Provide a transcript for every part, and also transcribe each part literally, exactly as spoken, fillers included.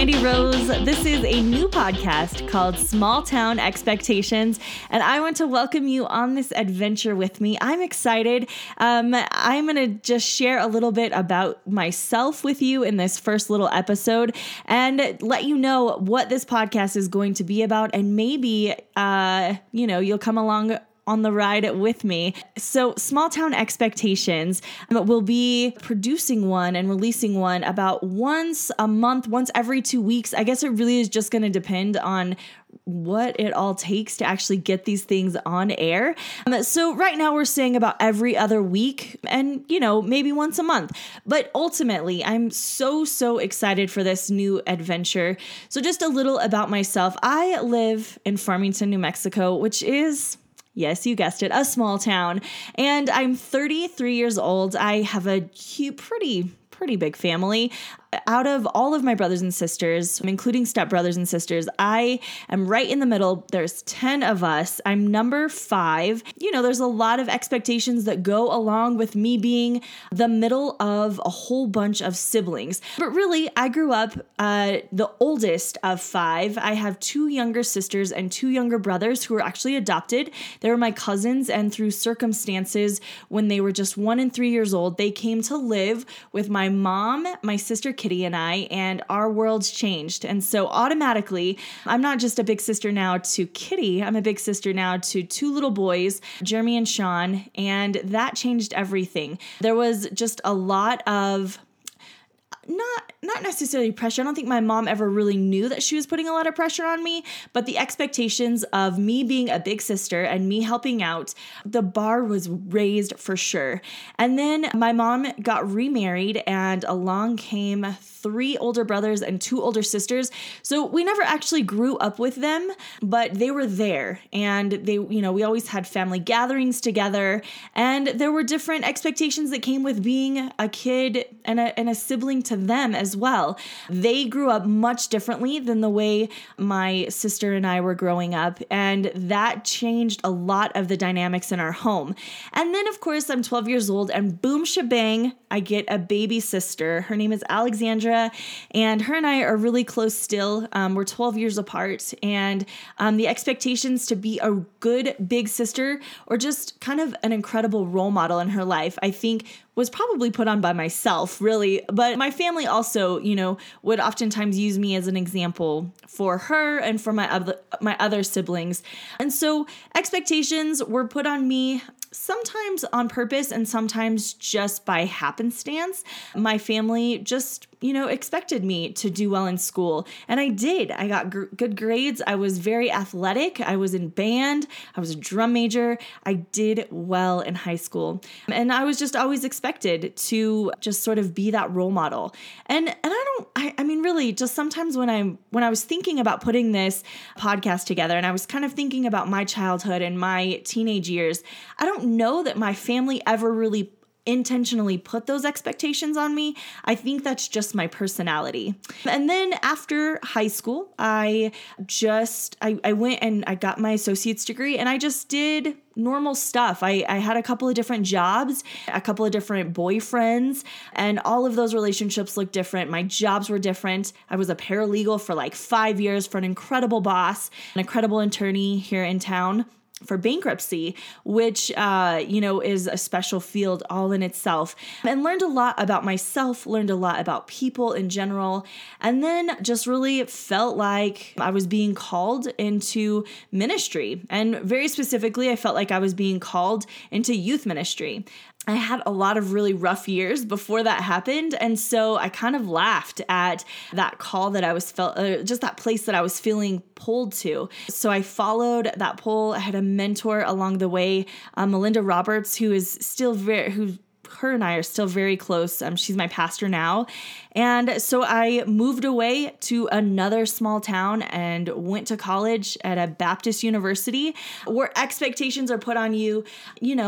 Mandy Rose. This is a new podcast called Small Town Expectations, and I want to welcome you on this adventure with me. I'm excited. Um, I'm going to just share a little bit about myself with you in this first little episode and let you know what this podcast is going to be about, and maybe, uh, you know, you'll come along on the ride with me. So Small Town Expectations, um, will be producing one and releasing one about once a month, once every two weeks. I guess it really is just going to depend on what it all takes to actually get these things on air. Um, so right now we're saying about every other week and, you know, maybe once a month. But ultimately, I'm so, so excited for this new adventure. So just a little about myself. I live in Farmington, New Mexico, which is, yes, you guessed it, a small town. And I'm thirty-three years old. I have a cute, pretty, pretty big family. Out of all of my brothers and sisters, including stepbrothers and sisters, I am right in the middle. There's ten of us. I'm number five. You know, there's a lot of expectations that go along with me being the middle of a whole bunch of siblings. But really, I grew up uh, the oldest of five. I have two younger sisters and two younger brothers who were actually adopted. They were my cousins, and through circumstances, when they were just one and three years old, they came to live with my mom, my sister Kitty, and I, and our worlds changed. And so automatically, I'm not just a big sister now to Kitty, I'm a big sister now to two little boys, Jeremy and Sean, and that changed everything. There was just a lot of Not not necessarily pressure. I don't think my mom ever really knew that she was putting a lot of pressure on me, but the expectations of me being a big sister and me helping out, the bar was raised for sure. And then my mom got remarried, and along came three older brothers and two older sisters. So we never actually grew up with them, but they were there, and they, you know, we always had family gatherings together, and there were different expectations that came with being a kid and a, and a sibling to them as well. They grew up much differently than the way my sister and I were growing up, and that changed a lot of the dynamics in our home. And then, of course, I'm twelve years old, and boom shebang, I get a baby sister. Her name is Alexandra, and her and I are really close still. Um, we're twelve years apart, and um, the expectations to be a good big sister or just kind of an incredible role model in her life, I think, was probably put on by myself, really. But my family also, you know, would oftentimes use me as an example for her and for my other, my other siblings. And so expectations were put on me sometimes on purpose and sometimes just by happenstance. My family just, you know, expected me to do well in school. And I did. I got gr- good grades. I was very athletic. I was in band. I was a drum major. I did well in high school. And I was just always expected to just sort of be that role model. And and I don't, I, I mean, really, just sometimes when I'm, when I was thinking about putting this podcast together and I was kind of thinking about my childhood and my teenage years, I don't know that my family ever really intentionally put those expectations on me. I think that's just my personality. And then after high school, I just, I, I went and I got my associate's degree, and I just did normal stuff. I, I had a couple of different jobs, a couple of different boyfriends, and all of those relationships looked different. My jobs were different. I was a paralegal for like five years for an incredible boss, an incredible attorney here in town for bankruptcy, which, uh, you know, is a special field all in itself, and learned a lot about myself, learned a lot about people in general, and then just really felt like I was being called into ministry. And very specifically, I felt like I was being called into youth ministry. I had a lot of really rough years before that happened. And so I kind of laughed at that call that I was felt, uh, just that place that I was feeling pulled to. So I followed that pull. I had a mentor along the way, uh, Melinda Roberts, who is still very, who her and I are still very close. Um, she's my pastor now. And so I moved away to another small town and went to college at a Baptist university where expectations are put on you, you know,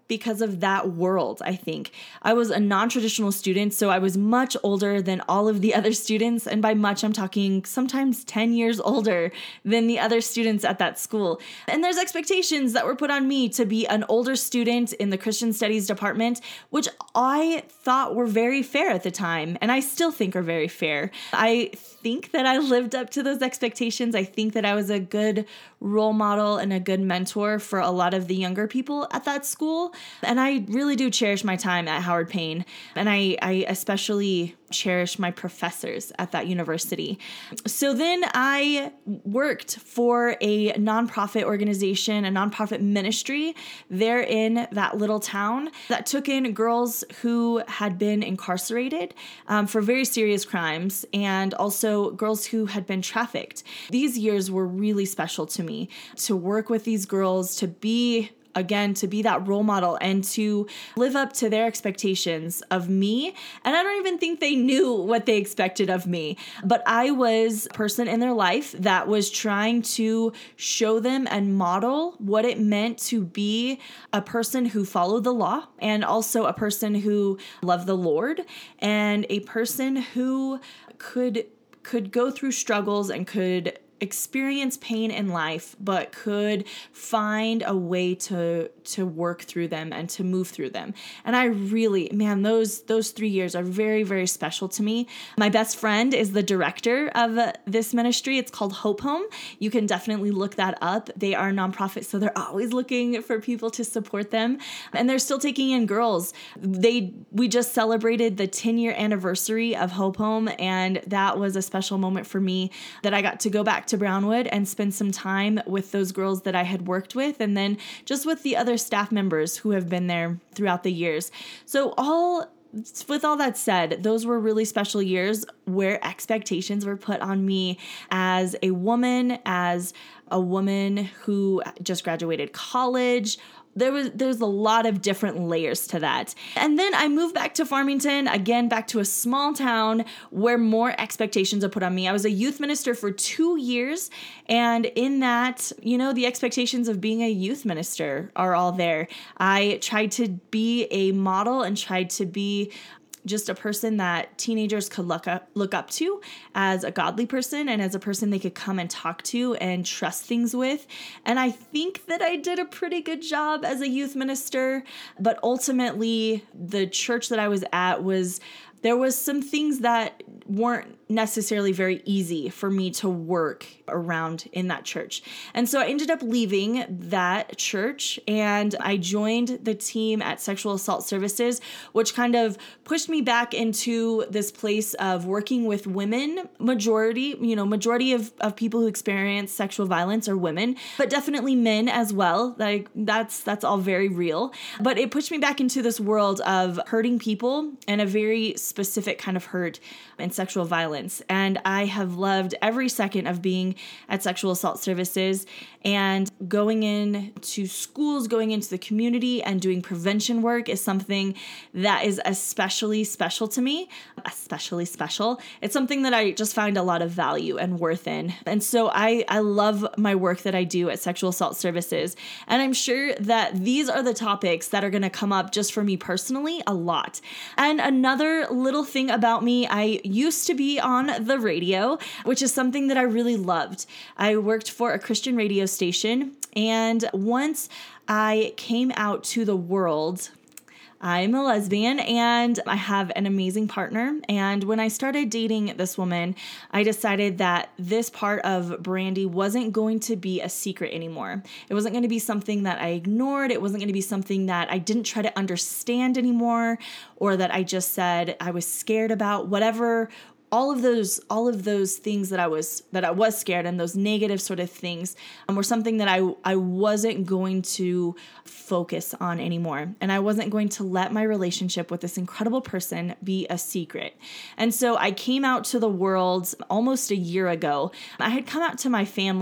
because of that world, I think. I was a non-traditional student, so I was much older than all of the other students. And by much, I'm talking sometimes ten years older than the other students at that school. And there's expectations that were put on me to be an older student in the Christian Studies department, which I thought were very fair at the time. And I still think are very fair. I think that I lived up to those expectations. I think that I was a good role model and a good mentor for a lot of the younger people at that school. And I really do cherish my time at Howard Payne. And I, I especially cherish my professors at that university. So then I worked for a nonprofit organization, a nonprofit ministry there in that little town that took in girls who had been incarcerated um, for very serious crimes, and also girls who had been trafficked. These years were really special to me, to work with these girls, to be Again, to be that role model and to live up to their expectations of me. And I don't even think they knew what they expected of me, but I was a person in their life that was trying to show them and model what it meant to be a person who followed the law, and also a person who loved the Lord, and a person who could could go through struggles and could experience pain in life, but could find a way to to work through them and to move through them. And I really, man, those those three years are very, very special to me. My best friend is the director of this ministry. It's called Hope Home. You can definitely look that up. They are a nonprofit, so they're always looking for people to support them. And they're still taking in girls. They we just celebrated the ten-year anniversary of Hope Home, and that was a special moment for me that I got to go back to Brownwood and spend some time with those girls that I had worked with, and then just with the other staff members who have been there throughout the years. So all with all that said, those were really special years where expectations were put on me as a woman, as a woman who just graduated college. There was there's a lot of different layers to that. And then I moved back to Farmington, again, back to a small town where more expectations are put on me. I was a youth minister for two years. And in that, you know, the expectations of being a youth minister are all there. I tried to be a model and tried to be just a person that teenagers could look up, look up to as a godly person and as a person they could come and talk to and trust things with. And I think that I did a pretty good job as a youth minister, but ultimately the church that I was at was, there was some things that weren't necessarily very easy for me to work around in that church. And so I ended up leaving that church and I joined the team at Sexual Assault Services, which kind of pushed me back into this place of working with women. Majority, you know, majority of, of people who experience sexual violence are women, but definitely men as well. Like that's, that's all very real. But it pushed me back into this world of hurting people and a very specific kind of hurt and sexual violence. And I have loved every second of being at Sexual Assault Services and going into schools, going into the community and doing prevention work is something that is especially special to me, especially special. It's something that I just find a lot of value and worth in. And so I, I love my work that I do at Sexual Assault Services. And I'm sure that these are the topics that are going to come up just for me personally a lot. And another little thing about me, I used to be on the radio, which is something that I really loved. I worked for a Christian radio station, and once I came out to the world, I'm a lesbian and I have an amazing partner. And when I started dating this woman, I decided that this part of Brandy wasn't going to be a secret anymore. It wasn't going to be something that I ignored. It wasn't going to be something that I didn't try to understand anymore, or that I just said I was scared about. Whatever all of those, all of those things that I was, that I was scared, and those negative sort of things um, were something that I, I wasn't going to focus on anymore. And I wasn't going to let my relationship with this incredible person be a secret. And so I came out to the world almost a year ago. I had come out to my family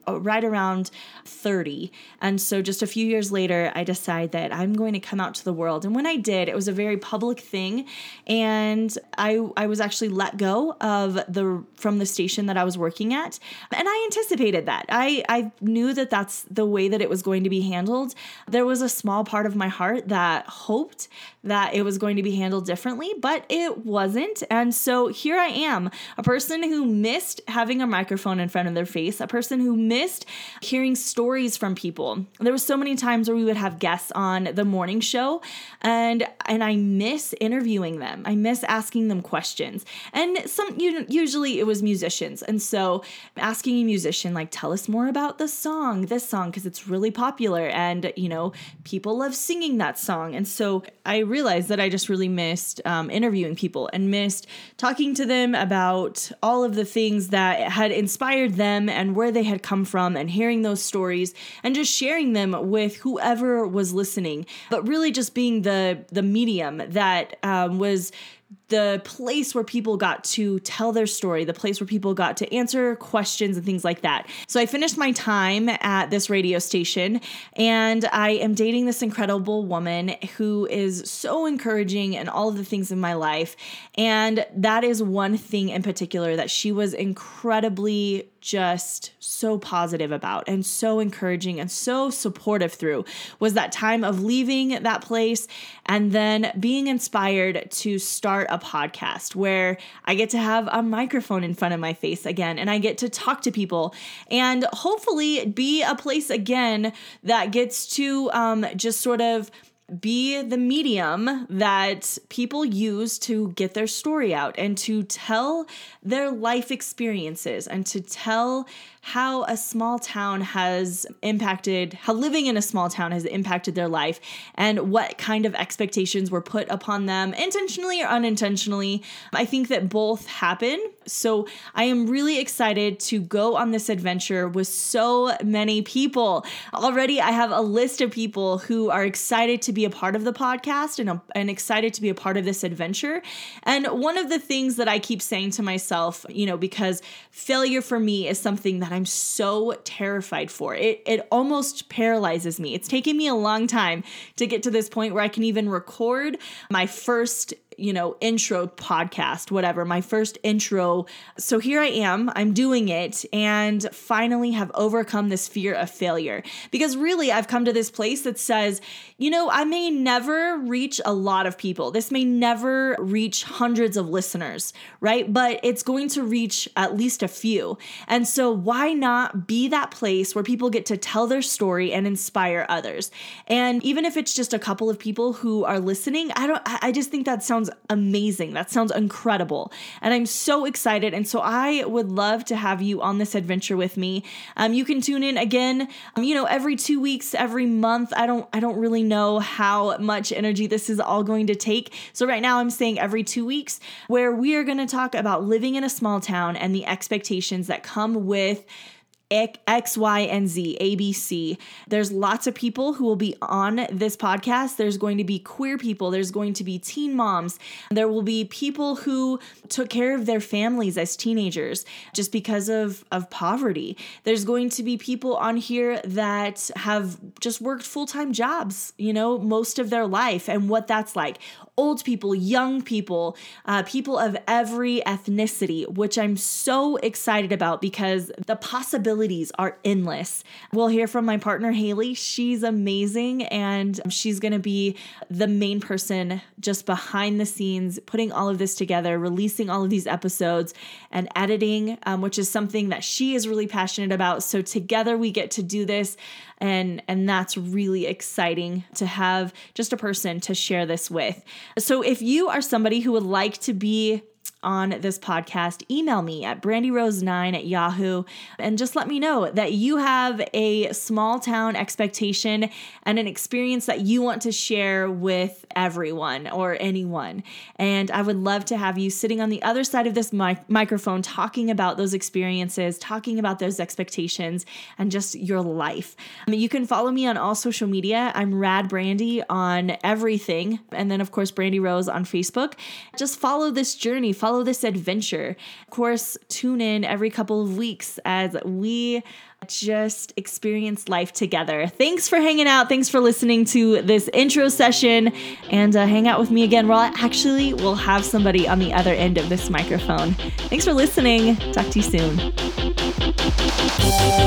right around thirty. And so just a few years later, I decided that I'm going to come out to the world. And when I did, it was a very public thing. And I I was actually let go of the from the station that I was working at. And I anticipated that. I, I knew that that's the way that it was going to be handled. There was a small part of my heart that hoped that it was going to be handled differently, but it wasn't. And so here I am, a person who missed having a microphone in front of their face, a person who missed hearing stories from people. There were so many times where we would have guests on the morning show, and and I miss interviewing them. I miss asking them questions. And some usually it was musicians. And so asking a musician, like, tell us more about the song, this song, because it's really popular and, you know, people love singing that song. And so I realized that I just really missed um, interviewing people and missed talking to them about all of the things that had inspired them and where they had come from, and hearing those stories and just sharing them with whoever was listening, but really just being the the medium that um, was the place where people got to tell their story, the place where people got to answer questions and things like that. So I finished my time at this radio station, and I am dating this incredible woman who is so encouraging in all of the things in my life. And that is one thing in particular that she was incredibly just so positive about and so encouraging and so supportive through, was that time of leaving that place and then being inspired to start a podcast where I get to have a microphone in front of my face again, and I get to talk to people and hopefully be a place again that gets to um, just sort of be the medium that people use to get their story out and to tell their life experiences and to tell how a small town has impacted, how living in a small town has impacted their life, and what kind of expectations were put upon them, intentionally or unintentionally. I think that both happen. So I am really excited to go on this adventure with so many people. Already I have a list of people who are excited to be a part of the podcast and, and excited to be a part of this adventure. And one of the things that I keep saying to myself, you know, because failure for me is something that I'm so terrified for. It it almost paralyzes me. It's taken me a long time to get to this point where I can even record my first, you know, intro podcast, whatever, my first intro. So here I am, I'm doing it, and finally have overcome this fear of failure. Because really, I've come to this place that says, you know, I may never reach a lot of people. This may never reach hundreds of listeners, right? But it's going to reach at least a few. And so why not be that place where people get to tell their story and inspire others? And even if it's just a couple of people who are listening, I don't, I just think that sounds amazing. That sounds incredible. And I'm so excited. And so I would love to have you on this adventure with me. Um, you can tune in again, um, you know, every two weeks, every month. I don't, I don't really know how much energy this is all going to take. So right now I'm saying every two weeks where we are going to talk about living in a small town and the expectations that come with X, Y, and Z, A, B, C. There's lots of people who will be on this podcast. There's going to be queer people. There's going to be teen moms. There will be people who took care of their families as teenagers just because of, of poverty. There's going to be people on here that have just worked full-time jobs, you know, most of their life and what that's like. Old people, young people, uh, people of every ethnicity, which I'm so excited about because the possibilities are endless. We'll hear from my partner, Haley. She's amazing, and she's going to be the main person just behind the scenes, putting all of this together, releasing all of these episodes, and editing, um, which is something that she is really passionate about. So together we get to do this. And, and that's really exciting to have just a person to share this with. So if you are somebody who would like to be on this podcast, email me at brandy rose nine at yahoo and just let me know that you have a small town expectation and an experience that you want to share with everyone or anyone. And I would love to have you sitting on the other side of this mic- microphone talking about those experiences, talking about those expectations, and just your life. I mean, you can follow me on all social media. I'm Rad Brandy on everything. And then, of course, Brandy Rose on Facebook. Just follow this journey. Follow this adventure. Of course, tune in every couple of weeks as we just experience life together. Thanks for hanging out. Thanks for listening to this intro session, and uh, hang out with me again. Well, actually, we'll have somebody on the other end of this microphone. Thanks for listening. Talk to you soon.